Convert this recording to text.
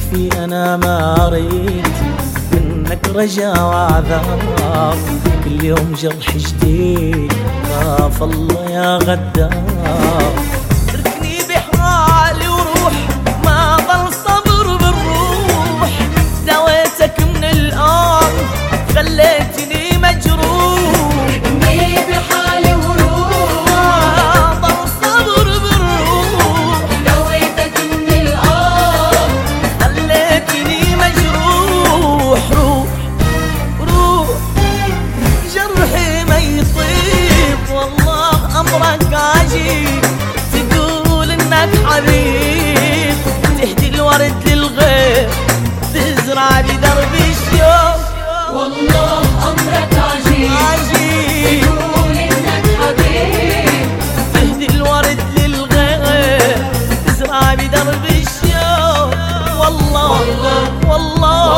في أنا ما أريد منك رجاء وعذاب، كل يوم جرح جديد خاف الله يا غدار. تركني بحالي وروح ما ضل صبر بالروح، داويتك من الآن خليتني مجروح. تركني بحالي وروح ما ضل صبر بالروح، داويتك من الآن خليتني مجروح. روح روح جرحي ما يطيب والله أمرك عجيب، تقول إنك حبيب تهدي الورد للغير تزرع بدرب الشوق، والله أمرك عجيب عجيب تقول إنك حبيب تهدي الورد للغير تزرع بدرب الشوق. والله والله